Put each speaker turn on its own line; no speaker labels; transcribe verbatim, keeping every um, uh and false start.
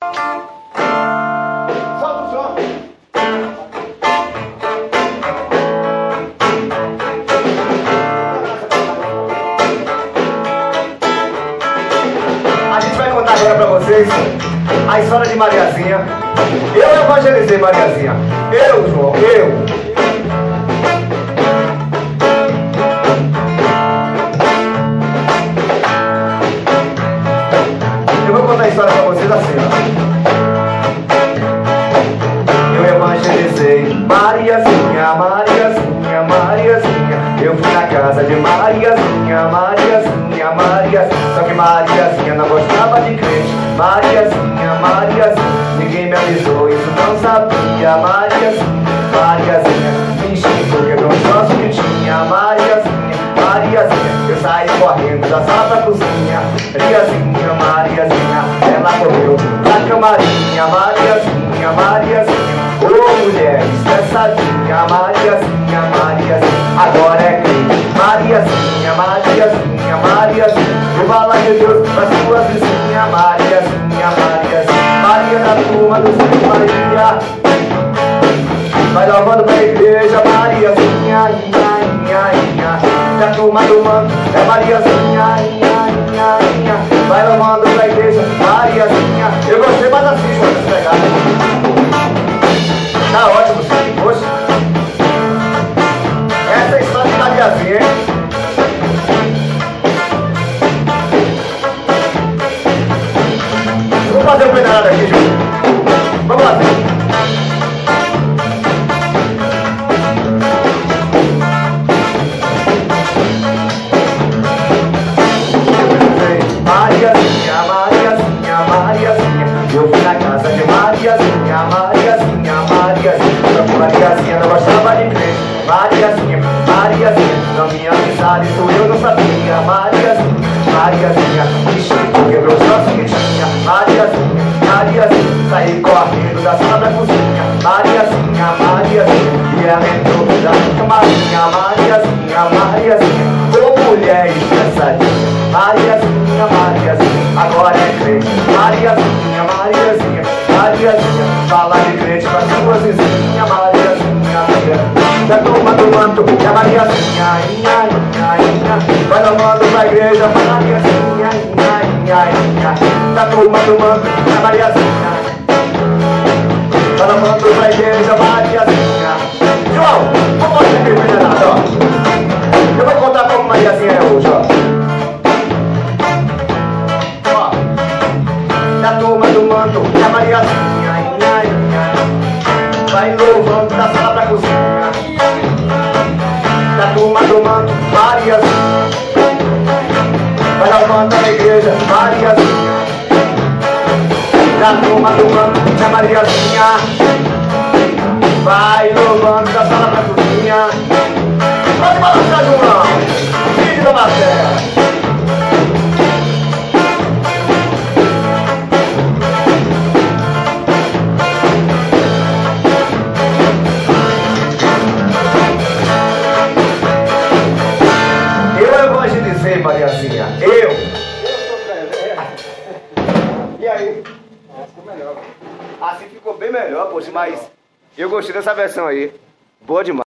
Solta o som. A gente vai contar agora pra vocês a história de Mariazinha. Eu evangelizei Mariazinha. Eu, João, eu. Eu vou contar a história pra vocês assim, ó. Eu evangelizei Mariazinha, Mariazinha, Mariazinha. Eu fui na casa de Mariazinha, Mariazinha, Mariazinha. Só que Mariazinha não gostava de crente. Mariazinha, Mariazinha. Ninguém me avisou, isso não sabia. Mariazinha, Mariazinha. Me enxergou, quebrou um sócio que tinha. Mariazinha, Mariazinha. Eu saí correndo da sala pra cozinha. Mariazinha, Mariazinha. Ela correu pra camarinha. Mariazinha, Mariazinha. Ô mulher estressadinha. Mariazinha, Mariazinha. Agora é crente. Mariazinha, Mariazinha, Mariazinha. Eu falo de Deus pras suas vizinhas. Mariazinha, Mariazinha. Maria da turma do Santo Maria. Vai louvando pra igreja. Mariazinha, inha, inha, inha. Da turma do manto é Mariazinha, inha, inha, inha. Vai louvando pra igreja. Mariazinha. Eu gostei mais assim, João, dessa pegada. Tá ótimo, sim, poxa. Essa é a história de Mariazinha, hein? Vamos fazer o pedaço aqui, João. Vamos fazer. Mariazinha, Mariazinha, Mariazinha. Eu fui na casa de Mariazinha, Mariazinha, Mariazinha. Só que Mariazinha não gostava de crente. Mariazinha, Mariazinha. Não me avisaram, isso eu não sabia. Mariazinha, Mariazinha. Ixi, quebrou o sócio que tinha. Mariazinha, Mariazinha. Saí correndo da sala da cozinha. Mariazinha, Mariazinha. E ela entrou da camarinha. Mariazinha, Mariazinha. Ô mulher estressadinha. Mariazinha, Mariazinha. Agora é crente. Mariazinha, Mariazinha, Mariazinha. Fala de crente pra suas vizinhas. Mariazinha, Mariazinha. Da turma do manto é Mariazinha, inha, inha, inha. Vai louvando pra igreja. Mariazinha, inha, inha, inha. Da turma do manto é Mariazinha. Vai louvando pra igreja. Mariazinha. João, vamos fazer aqui, ó. Eu vou contar como Mariazinha é hoje, ó. Da turma do manto é Mariazinha, inha, inha. Vai louvando da sala pra cozinha. Da turma do manto, Mariazinha. Vai louvando a igreja, Mariazinha. Da turma do manto é Mariazinha. Vai louvando da sala pra cozinha. Pode balançar, João. Vídeo da matéria. Mariazinha, eu. Eu sou velho. E aí? Ficou melhor. Assim ficou bem melhor, poxa, mas eu gostei dessa versão aí. Boa demais.